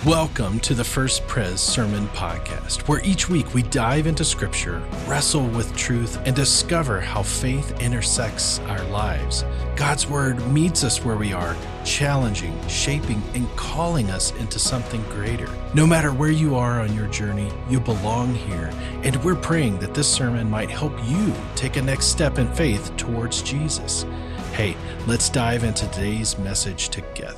Welcome to the First Pres Sermon Podcast, where each week we dive into Scripture, wrestle with truth, and discover how faith intersects our lives. God's Word meets us where we are, challenging, shaping, and calling us into something greater. No matter where you are on your journey, you belong here, and we're praying that this sermon might help you take a next step in faith towards Jesus. Hey, let's dive into today's message together.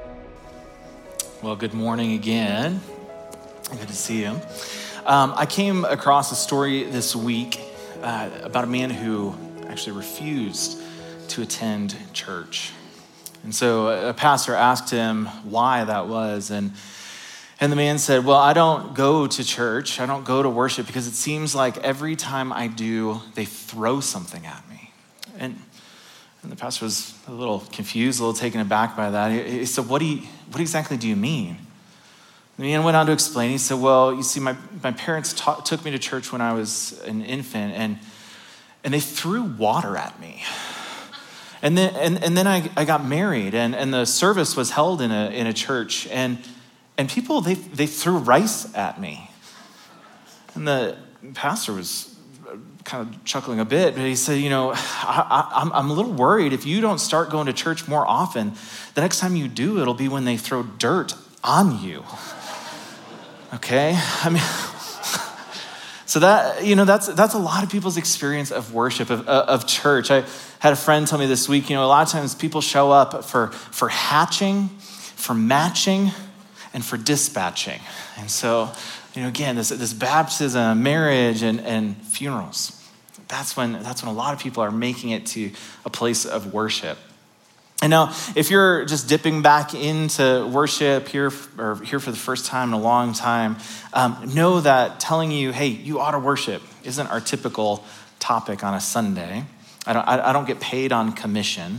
Well, good morning again. Good to see you. I came across a story this week about a man who actually refused to attend church. And so a pastor asked him why that was. And the man said, well, I don't go to church. I don't go to worship because it seems like every time I do, they throw something at me. And the pastor was a little confused, a little taken aback by that. He said, what exactly do you mean? And the man went on to explain. He said, well, you see, my parents took me to church when I was an infant, and they threw water at me. And then I got married, and the service was held in a church, and people, they threw rice at me. And the pastor was kind of chuckling a bit, but he said, I'm a little worried if you don't start going to church more often, the next time you do, it'll be when they throw dirt on you. Okay? I mean, so that's a lot of people's experience of worship, of church. I had a friend tell me this week, a lot of times people show up for hatching, for matching, and for dispatching. And so, again, this baptism, marriage, and funerals. That's when a lot of people are making it to a place of worship. And now, if you're just dipping back into worship here for the first time in a long time, know that telling you, hey, you ought to worship isn't our typical topic on a Sunday. I don't get paid on commission.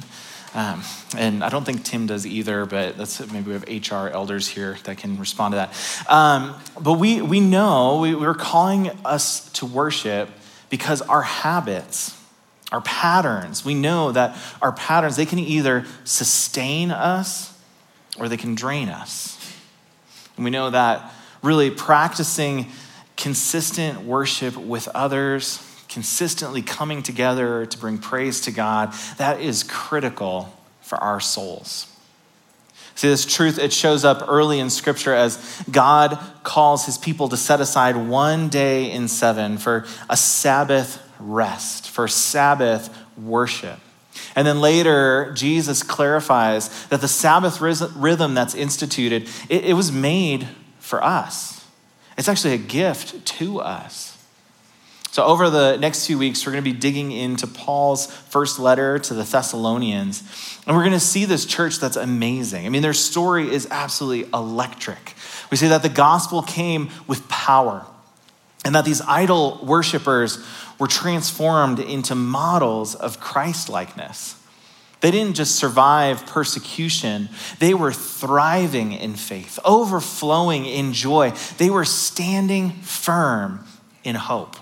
And I don't think Tim does either, but maybe we have HR elders here that can respond to that. But we know we're calling us to worship because our habits, our patterns, we know that our patterns, they can either sustain us or they can drain us. And we know that really practicing consistent worship with others, consistently coming together to bring praise to God, that is critical for our souls. See, this truth, it shows up early in Scripture as God calls his people to set aside one day in 7 for a Sabbath rest, for Sabbath worship. And then later, Jesus clarifies that the Sabbath rhythm that's instituted, it was made for us. It's actually a gift to us. So over the next few weeks, we're going to be digging into Paul's first letter to the Thessalonians. And we're going to see this church that's amazing. I mean, their story is absolutely electric. We see that the gospel came with power and that these idol worshipers were transformed into models of Christ-likeness. They didn't just survive persecution. They were thriving in faith, overflowing in joy. They were standing firm in hope.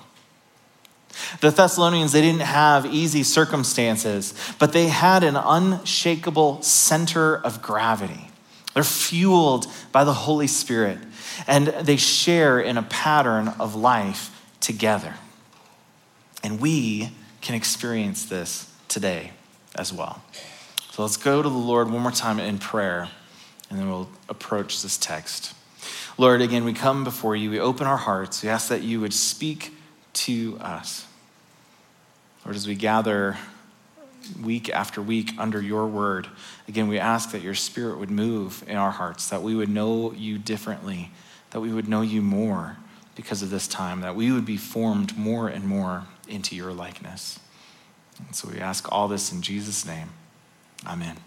The Thessalonians, they didn't have easy circumstances, but they had an unshakable center of gravity. They're fueled by the Holy Spirit, and they share in a pattern of life together. And we can experience this today as well. So let's go to the Lord one more time in prayer, and then we'll approach this text. Lord, again, we come before you. We open our hearts. We ask that you would speak to us. Lord, as we gather week after week under your word, again, we ask that your Spirit would move in our hearts, that we would know you differently, that we would know you more because of this time, that we would be formed more and more into your likeness. And so we ask all this in Jesus' name. Amen.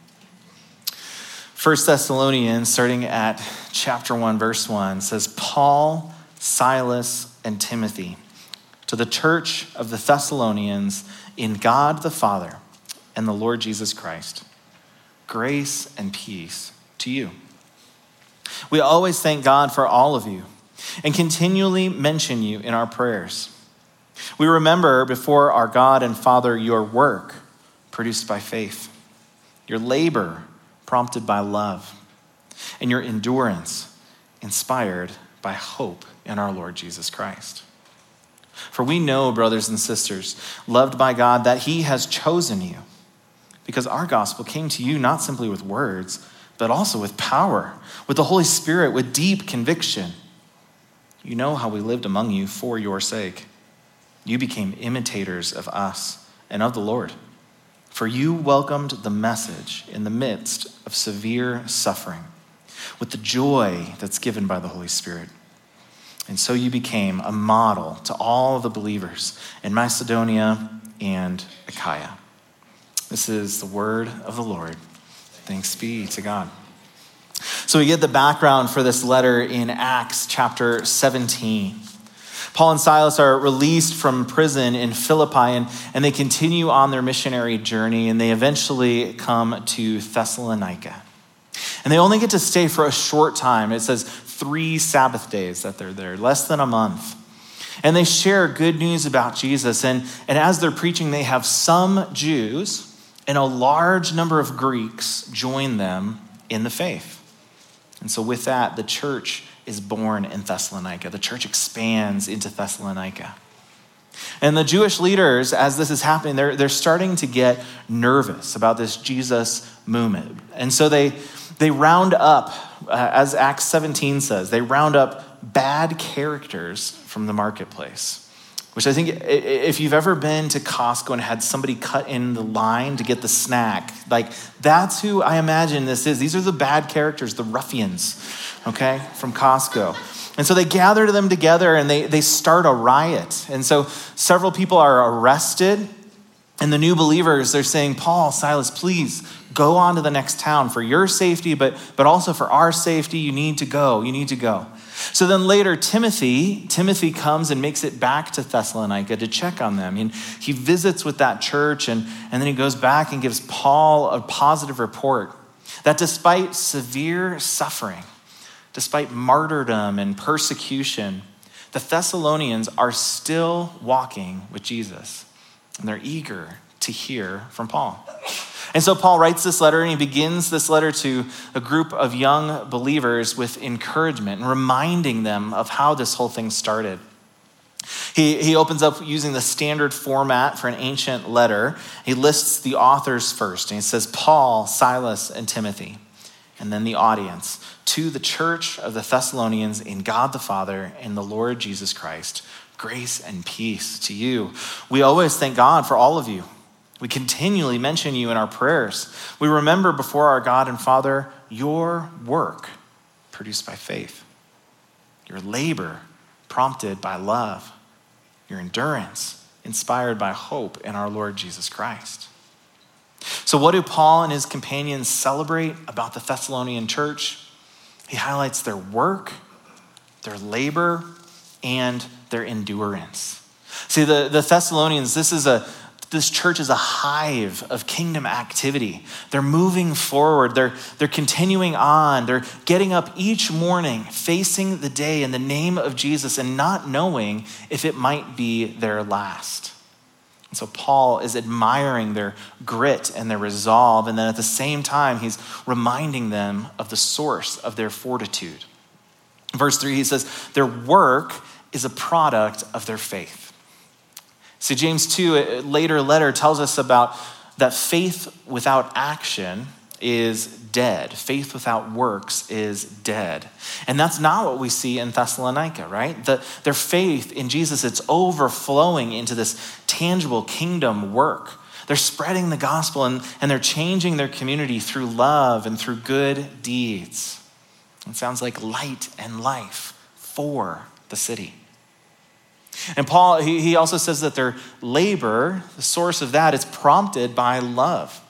1 Thessalonians, starting at chapter 1, verse 1, says, Paul, Silas, and Timothy, to the church of the Thessalonians in God the Father and the Lord Jesus Christ, grace and peace to you. We always thank God for all of you and continually mention you in our prayers. We remember before our God and Father your work produced by faith, your labor prompted by love, and your endurance inspired by hope in our Lord Jesus Christ. For we know, brothers and sisters, loved by God, that he has chosen you, because our gospel came to you not simply with words, but also with power, with the Holy Spirit, with deep conviction. You know how we lived among you for your sake. You became imitators of us and of the Lord, for you welcomed the message in the midst of severe suffering, with the joy that's given by the Holy Spirit. And so you became a model to all the believers in Macedonia and Achaia. This is the word of the Lord. Thanks be to God. So we get the background for this letter in Acts chapter 17. Paul and Silas are released from prison in Philippi, and they continue on their missionary journey, and they eventually come to Thessalonica. And they only get to stay for a short time. It says 3 Sabbath days that they're there, less than a month. And they share good news about Jesus. And as they're preaching, they have some Jews and a large number of Greeks join them in the faith. And so with that, the church is born in Thessalonica. The church expands into Thessalonica. And the Jewish leaders, as this is happening, they're starting to get nervous about this Jesus movement. And so they round up, as Acts 17 says, they round up bad characters from the marketplace, which I think if you've ever been to Costco and had somebody cut in the line to get the snack, like that's who I imagine this is. These are the bad characters, the ruffians, okay, from Costco. And so they gather them together and they start a riot. And so several people are arrested. And the new believers, they're saying, Paul, Silas, please go on to the next town for your safety, but also for our safety. You need to go. So then later, Timothy comes and makes it back to Thessalonica to check on them. And he visits with that church, and then he goes back and gives Paul a positive report that despite severe suffering, despite martyrdom and persecution, the Thessalonians are still walking with Jesus. And they're eager to hear from Paul. And so Paul writes this letter, and he begins this letter to a group of young believers with encouragement and reminding them of how this whole thing started. He opens up using the standard format for an ancient letter. He lists the authors first, and he says, Paul, Silas, and Timothy, and then the audience, to the church of the Thessalonians in God the Father and the Lord Jesus Christ. Grace and peace to you. We always thank God for all of you. We continually mention you in our prayers. We remember before our God and Father your work produced by faith, your labor prompted by love, your endurance inspired by hope in our Lord Jesus Christ. So what do Paul and his companions celebrate about the Thessalonian church? He highlights their work, their labor, and their endurance. See, the Thessalonians, this church is a hive of kingdom activity. They're moving forward. They're continuing on. They're getting up each morning, facing the day in the name of Jesus and not knowing if it might be their last. And so Paul is admiring their grit and their resolve. And then at the same time, he's reminding them of the source of their fortitude. Verse 3, he says, their work is a product of their faith. See, James 2, a later letter, tells us about that faith without action is dead. Faith without works is dead. And that's not what we see in Thessalonica, right? Their faith in Jesus, it's overflowing into this tangible kingdom work. They're spreading the gospel and they're changing their community through love and through good deeds. It sounds like light and life for the city. And Paul, he also says that their labor, the source of that, is prompted by love.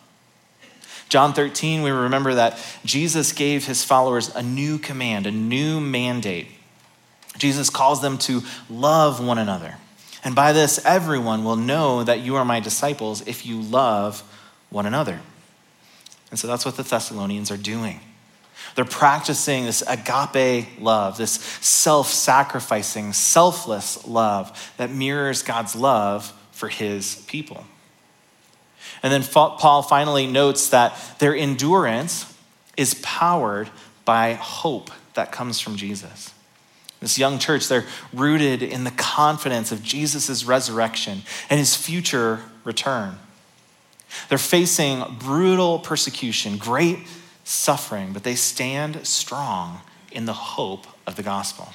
John 13, we remember that Jesus gave his followers a new command, a new mandate. Jesus calls them to love one another. And by this, everyone will know that you are my disciples if you love one another. And so that's what the Thessalonians are doing. They're practicing this agape love, this self-sacrificing, selfless love that mirrors God's love for his people. And then Paul finally notes that their endurance is powered by hope that comes from Jesus. This young church, they're rooted in the confidence of Jesus' resurrection and his future return. They're facing brutal persecution, great suffering, but they stand strong in the hope of the gospel.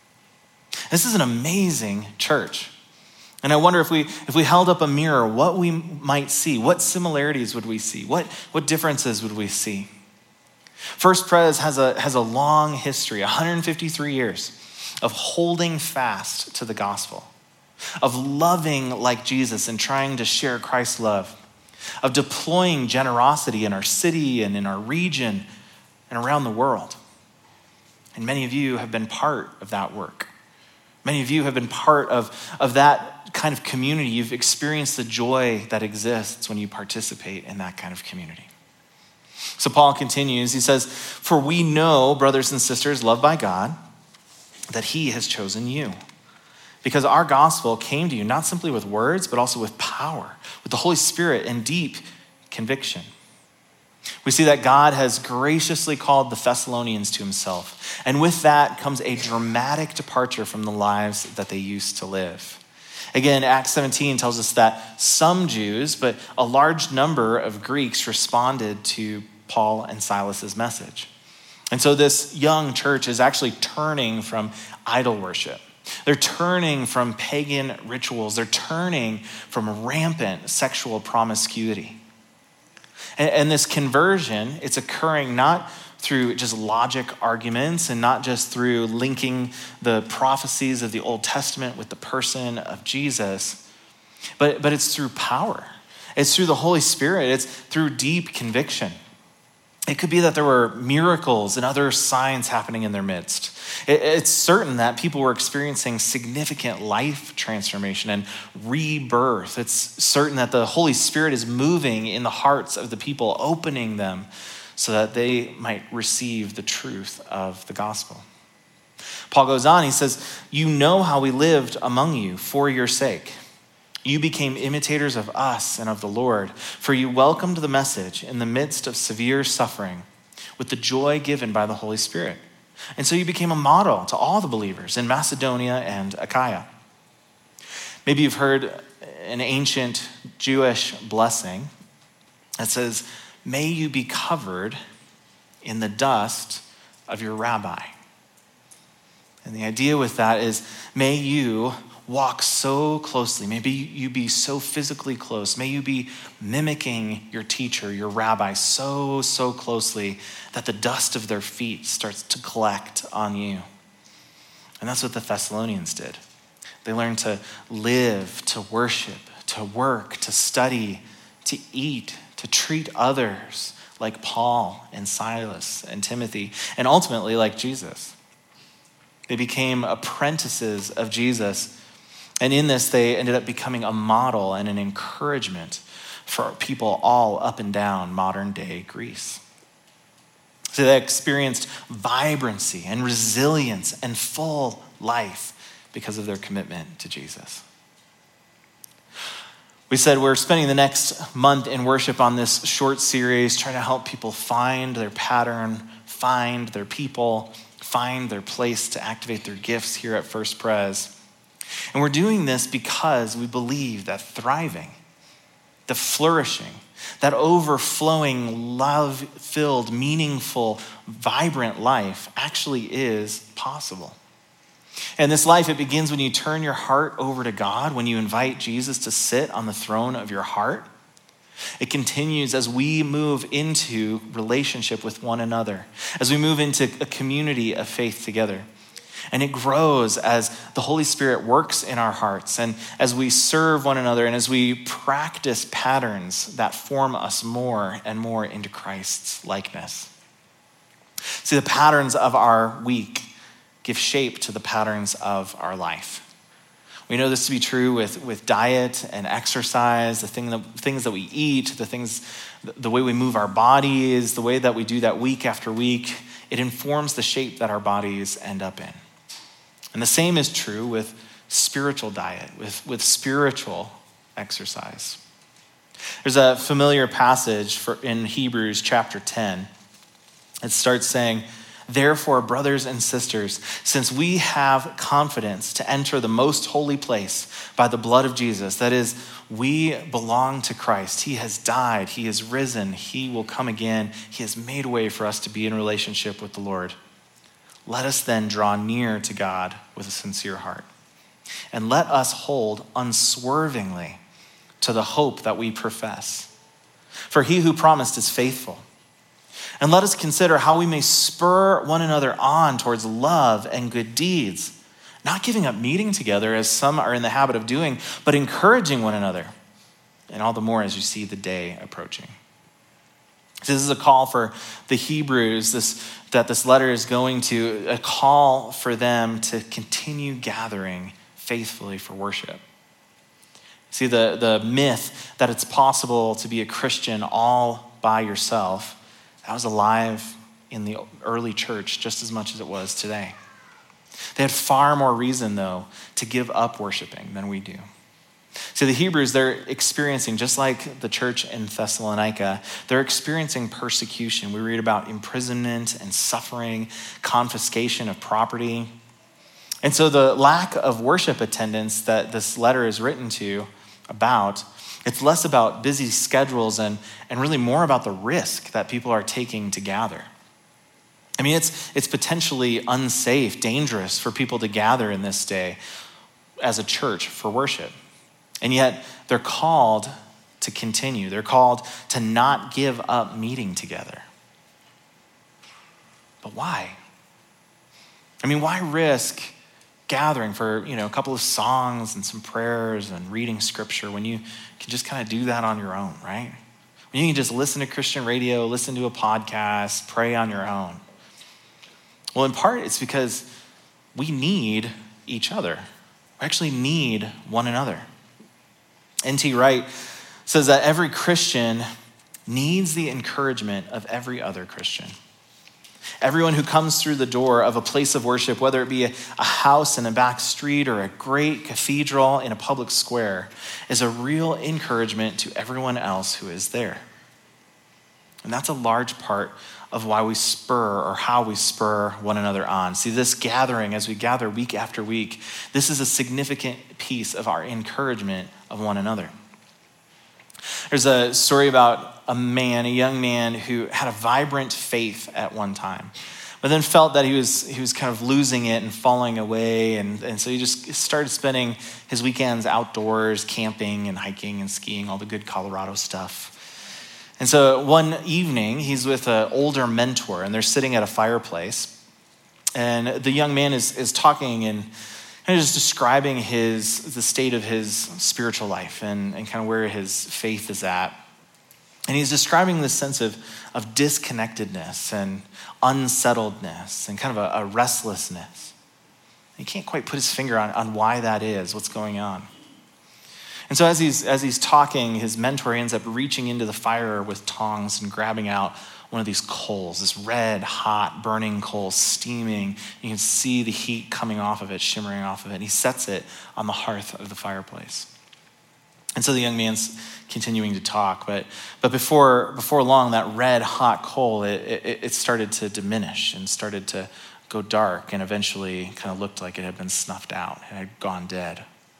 This is an amazing church. And I wonder if we held up a mirror, what we might see, what similarities would we see? What differences would we see? First Pres has a long history, 153 years of holding fast to the gospel, of loving like Jesus and trying to share Christ's love, of deploying generosity in our city and in our region and around the world. And many of you have been part of that work. Many of you have been part of that kind of community. You've experienced the joy that exists when you participate in that kind of community. So Paul continues, he says, "For we know, brothers and sisters, loved by God, that he has chosen you. Because our gospel came to you not simply with words, but also with power, with the Holy Spirit and deep conviction." We see that God has graciously called the Thessalonians to himself. And with that comes a dramatic departure from the lives that they used to live. Again, Acts 17 tells us that some Jews, but a large number of Greeks responded to Paul and Silas's message. And so this young church is actually turning from idol worship. They're turning from pagan rituals. They're turning from rampant sexual promiscuity. And this conversion, it's occurring not through just logic arguments and not just through linking the prophecies of the Old Testament with the person of Jesus, but it's through power. It's through the Holy Spirit. It's through deep conviction. It could be that there were miracles and other signs happening in their midst. It's certain that people were experiencing significant life transformation and rebirth. It's certain that the Holy Spirit is moving in the hearts of the people, opening them so that they might receive the truth of the gospel. Paul goes on, he says, "You know how we lived among you for your sake. You became imitators of us and of the Lord, for you welcomed the message in the midst of severe suffering with the joy given by the Holy Spirit. And so you became a model to all the believers in Macedonia and Achaia." Maybe you've heard an ancient Jewish blessing that says, "May you be covered in the dust of your rabbi." And the idea with that is, may you walk so closely. Maybe you be so physically close. May you be mimicking your teacher, your rabbi, so closely that the dust of their feet starts to collect on you. And that's what the Thessalonians did. They learned to live, to worship, to work, to study, to eat, to treat others like Paul and Silas and Timothy, and ultimately like Jesus. They became apprentices of Jesus. And in this, they ended up becoming a model and an encouragement for people all up and down modern day Greece. So they experienced vibrancy and resilience and full life because of their commitment to Jesus. We said we're spending the next month in worship on this short series, trying to help people find their pattern, find their people, find their place to activate their gifts here at First Pres. And we're doing this because we believe that thriving, the flourishing, that overflowing, love-filled, meaningful, vibrant life actually is possible. And this life, it begins when you turn your heart over to God, when you invite Jesus to sit on the throne of your heart. It continues as we move into relationship with one another, as we move into a community of faith together. And it grows as the Holy Spirit works in our hearts and as we serve one another and as we practice patterns that form us more and more into Christ's likeness. See, the patterns of our week give shape to the patterns of our life. We know this to be true with diet and exercise, the things that we eat, the way we move our bodies, the way that we do that week after week. It informs the shape that our bodies end up in. And the same is true with spiritual diet, with spiritual exercise. There's a familiar passage in Hebrews chapter 10. It starts saying, Therefore, brothers and sisters, since we have confidence to enter the most holy place by the blood of Jesus, that is, we belong to Christ. He has died. He has risen. He will come again. He has made a way for us to be in relationship with the Lord. Let us then draw near to God with a sincere heart. And let us hold unswervingly to the hope that we profess. For he who promised is faithful. And let us consider how we may spur one another on towards love and good deeds, not giving up meeting together as some are in the habit of doing, but encouraging one another, and all the more as you see the day approaching. This is a call for the Hebrews that this letter is going to, a call for them to continue gathering faithfully for worship. See, the myth that it's possible to be a Christian all by yourself, that was alive in the early church just as much as it was today. They had far more reason, though, to give up worshiping than we do. See, the Hebrews, they're experiencing, just like the church in Thessalonica, they're experiencing persecution. We read about imprisonment and suffering, confiscation of property. And so the lack of worship attendance that this letter is written to about, it's less about busy schedules and really more about the risk that people are taking to gather. I mean, it's potentially unsafe, dangerous for people to gather in this day as a church for worship. And yet they're called to continue. They're called to not give up meeting together. But why? I mean, why risk gathering for, a couple of songs and some prayers and reading scripture when you can just kind of do that on your own, right? When you can just listen to Christian radio, listen to a podcast, pray on your own. Well, in part, it's because we need each other. We actually need one another. N.T. Wright says that every Christian needs the encouragement of every other Christian. Everyone who comes through the door of a place of worship, whether it be a house in a back street or a great cathedral in a public square, is a real encouragement to everyone else who is there. And that's a large part of why we spur or how we spur one another on. See, this gathering, as we gather week after week, this is a significant piece of our encouragement of one another. There's a story about a young man who had a vibrant faith at one time, but then felt that he was kind of losing it and falling away. And so he just started spending his weekends outdoors, camping and hiking and skiing, all the good Colorado stuff. And so one evening, he's with an older mentor, and they're sitting at a fireplace. And the young man is talking and just describing the state of his spiritual life and kind of where his faith is at. And he's describing this sense of disconnectedness and unsettledness and kind of a restlessness. He can't quite put his finger on why that is, what's going on. And so as he's talking, his mentor ends up reaching into the fire with tongs and grabbing out one of these coals, this red, hot, burning coal, steaming. You can see the heat coming off of it, shimmering off of it. And he sets it on the hearth of the fireplace. And so the young man's continuing to talk, but before long, that red, hot coal, it started to diminish and started to go dark, and eventually kind of looked like it had been snuffed out. It had gone dead.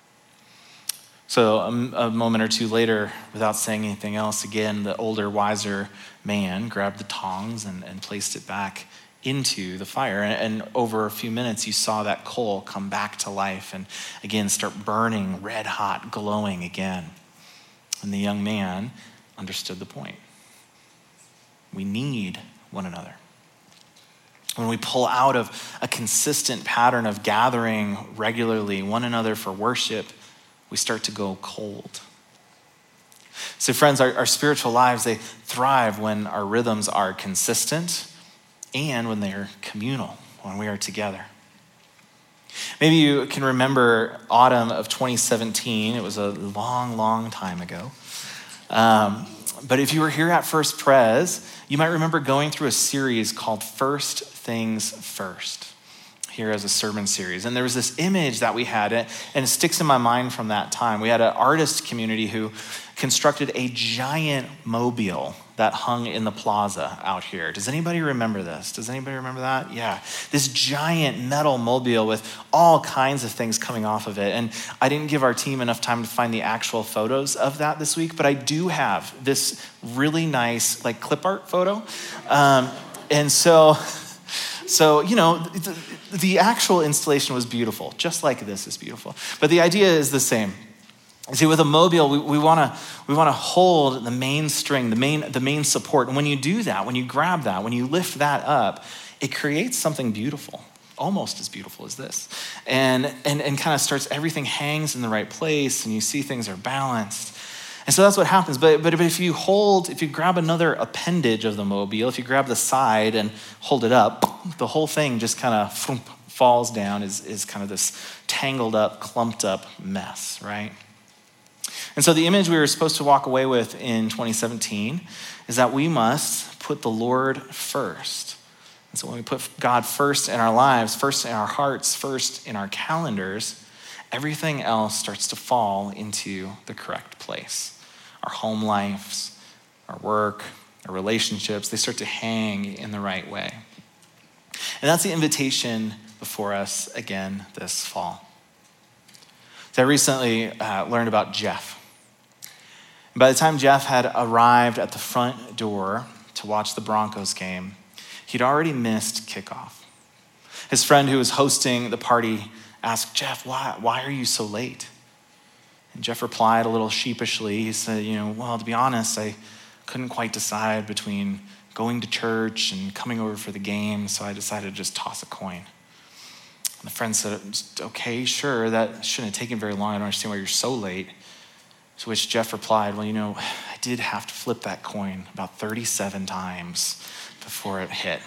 So a moment or two later, without saying anything else, again, the older, wiser man grabbed the tongs and placed it back into the fire. And over a few minutes, you saw that coal come back to life and again start burning red hot, glowing again. And the young man understood the point. We need one another. When we pull out of a consistent pattern of gathering regularly one another for worship, we start to go cold. So friends, our spiritual lives, they thrive when our rhythms are consistent and when they're communal, when we are together. Maybe you can remember autumn of 2017. It was a long, long time ago. But if you were here at First Pres, you might remember going through a series called First Things First, here as a sermon series. And there was this image that we had, and it sticks in my mind from that time. We had an artist community who constructed a giant mobile that hung in the plaza out here. Does anybody remember this? Does anybody remember that? Yeah. This giant metal mobile with all kinds of things coming off of it. And I didn't give our team enough time to find the actual photos of that this week, but I do have this really nice like clip art photo. And so the actual installation was beautiful, just like this is beautiful. But the idea is the same. See, with a mobile, we want to hold the main string, the main support. And when you do that, when you grab that, when you lift that up, it creates something beautiful, almost as beautiful as this. And kind of starts, everything hangs in the right place, and you see things are balanced. And so that's what happens. But if you grab another appendage of the mobile, if you grab the side and hold it up, the whole thing just kind of falls down, is kind of this tangled up, clumped up mess, right? And so the image we were supposed to walk away with in 2017 is that we must put the Lord first. And so when we put God first in our lives, first in our hearts, first in our calendars, everything else starts to fall into the correct place. Our home lives, our work, our relationships, they start to hang in the right way. And that's the invitation before us again this fall. So I recently learned about Jeff. By the time Jeff had arrived at the front door to watch the Broncos game, he'd already missed kickoff. His friend who was hosting the party asked Jeff, why are you so late? And Jeff replied a little sheepishly. He said, well, to be honest, I couldn't quite decide between going to church and coming over for the game, so I decided to just toss a coin. And the friend said, okay, sure, that shouldn't have taken very long. I don't understand why you're so late. To which Jeff replied, well, I did have to flip that coin about 37 times before it hit.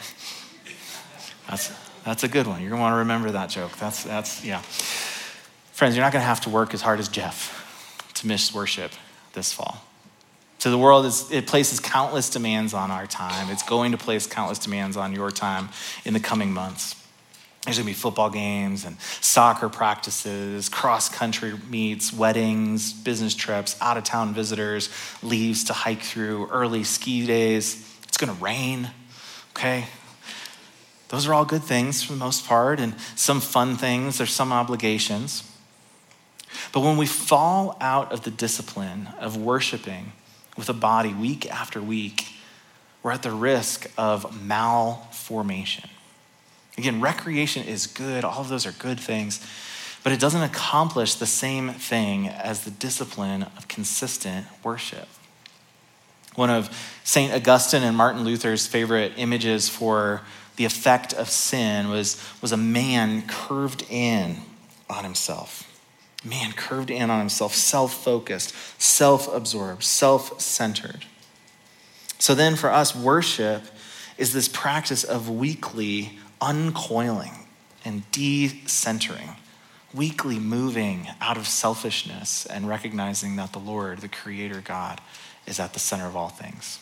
That's a good one. You're going to want to remember that joke. That's yeah. Friends, you're not going to have to work as hard as Jeff to miss worship this fall. So the world, it places countless demands on our time. It's going to place countless demands on your time in the coming months. There's going to be football games and soccer practices, cross-country meets, weddings, business trips, out-of-town visitors, leaves to hike through, early ski days. It's going to rain, okay? Those are all good things for the most part, and some fun things. There's some obligations. But when we fall out of the discipline of worshiping with a body week after week, we're at the risk of malformation. Again, recreation is good. All of those are good things, but it doesn't accomplish the same thing as the discipline of consistent worship. One of St. Augustine and Martin Luther's favorite images for the effect of sin was a man curved in on himself. Man curved in on himself, self-focused, self-absorbed, self-centered. So then for us, worship is this practice of weekly uncoiling and de-centering, weekly moving out of selfishness and recognizing that the Lord, the Creator God, is at the center of all things.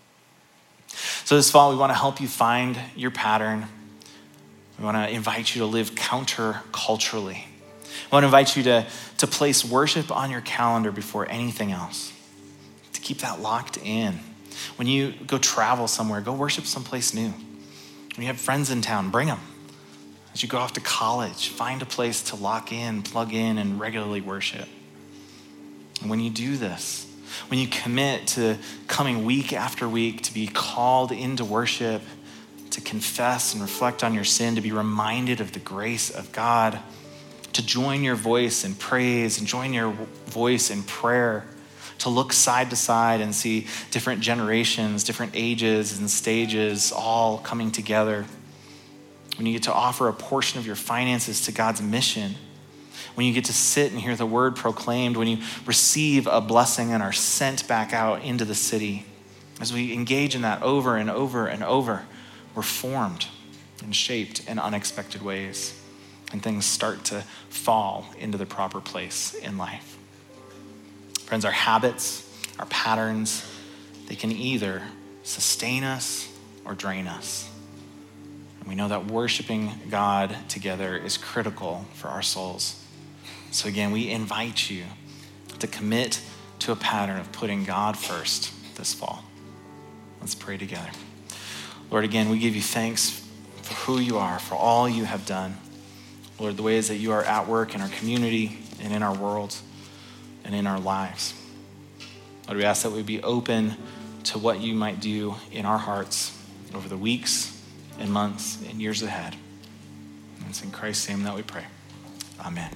So this fall, we want to help you find your pattern. We want to invite you to live counter-culturally. I want to invite you to place worship on your calendar before anything else, to keep that locked in. When you go travel somewhere, go worship someplace new. When you have friends in town, bring them. As you go off to college, find a place to lock in, plug in, and regularly worship. And when you do this, when you commit to coming week after week to be called into worship, to confess and reflect on your sin, to be reminded of the grace of God, to join your voice in praise and join your voice in prayer, to look side to side and see different generations, different ages and stages all coming together. When you get to offer a portion of your finances to God's mission, when you get to sit and hear the word proclaimed, when you receive a blessing and are sent back out into the city, as we engage in that over and over and over, we're formed and shaped in unexpected ways, and things start to fall into the proper place in life. Friends, our habits, our patterns, they can either sustain us or drain us. And we know that worshiping God together is critical for our souls. So again, we invite you to commit to a pattern of putting God first this fall. Let's pray together. Lord, again, we give you thanks for who you are, for all you have done. Lord, the ways that you are at work in our community and in our world and in our lives. Lord, we ask that we be open to what you might do in our hearts over the weeks and months and years ahead. And it's in Christ's name that we pray. Amen.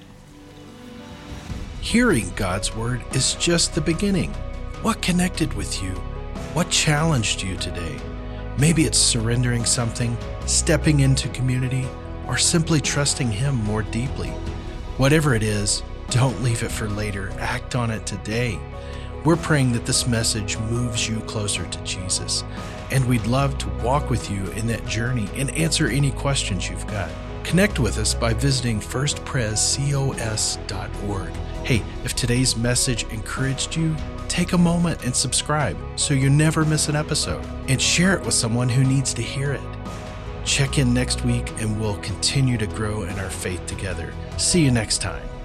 Hearing God's word is just the beginning. What connected with you? What challenged you today? Maybe it's surrendering something, stepping into community, or simply trusting Him more deeply. Whatever it is, don't leave it for later. Act on it today. We're praying that this message moves you closer to Jesus, and we'd love to walk with you in that journey and answer any questions you've got. Connect with us by visiting firstprescos.org. Hey, if today's message encouraged you, take a moment and subscribe so you never miss an episode, and share it with someone who needs to hear it. Check in next week and we'll continue to grow in our faith together. See you next time.